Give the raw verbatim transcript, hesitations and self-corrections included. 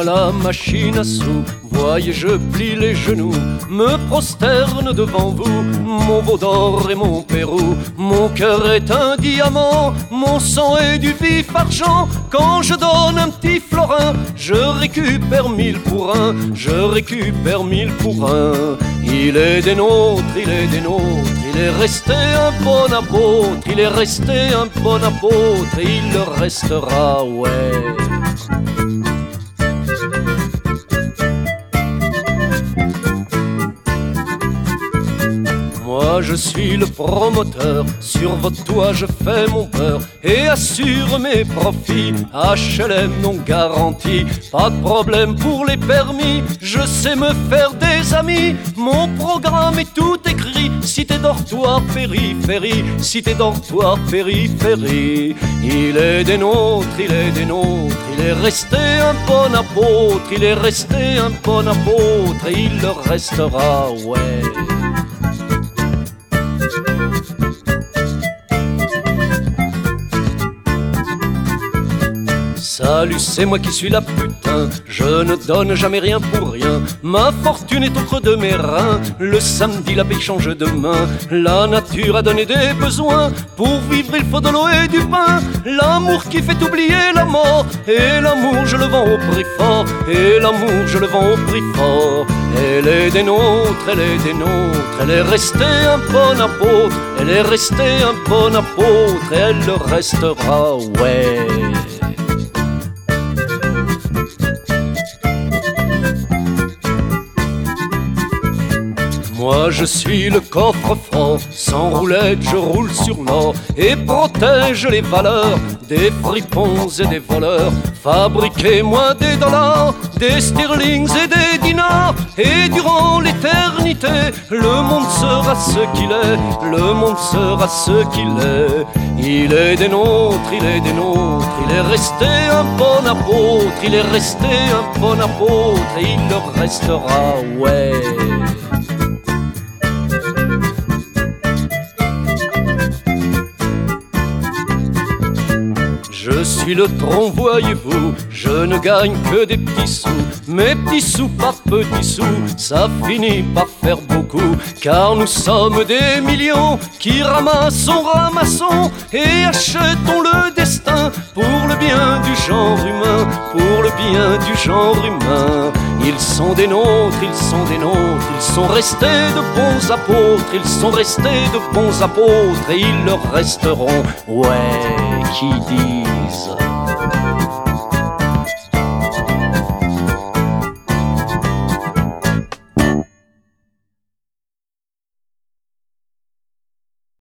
moi la machine à sous. Voyez, je plie les genoux, me prosterne devant vous. Mon veau d'or et mon Pérou, mon cœur est un diamant, mon sang est du vif argent. Quand je donne un petit florin, je récupère mille pour un, je récupère mille pour un. Il est des nôtres, il est des nôtres, il est resté un bon apôtre, il est resté un bon apôtre et il le restera, ouais. Moi je suis le promoteur, sur votre toit je fais mon beurre et assure mes profits. H L M non garanti, pas de problème pour les permis. Je sais me faire des amis, mon programme est tout écrit. Cité dortoir, périphérie, cité dortoir, périphérie. Il est des nôtres, il est des nôtres, il est resté un bon apôtre, il est resté un bon apôtre et il le restera, ouais. Salut, c'est moi qui suis la putain, je ne donne jamais rien pour rien. Ma fortune est entre de mes reins, le samedi la paix change de main. La nature a donné des besoins, pour vivre il faut de l'eau et du pain. L'amour qui fait oublier la mort, et l'amour je le vends au prix fort, et l'amour je le vends au prix fort. Elle est des nôtres, elle est des nôtres, elle est restée un bon apôtre, elle est restée un bon apôtre, et elle le restera, ouais. Moi je suis le coffre-fort, sans roulette je roule sur l'or et protège les valeurs des fripons et des voleurs. Fabriquez-moi des dollars, des sterlings et des dinars, et durant l'éternité, le monde sera ce qu'il est, le monde sera ce qu'il est. Il est des nôtres, il est des nôtres, il est resté un bon apôtre, il est resté un bon apôtre et il le restera, ouais. Je suis le tronc, voyez-vous, je ne gagne que des petits sous. Mes petits sous par petits sous, ça finit par faire beaucoup. Car nous sommes des millions qui ramassons, ramassons et achetons le destin pour le bien du genre humain, pour le bien du genre humain. Ils sont des nôtres, ils sont des nôtres, ils sont restés de bons apôtres, ils sont restés de bons apôtres et ils le resteront, ouais, qui disent.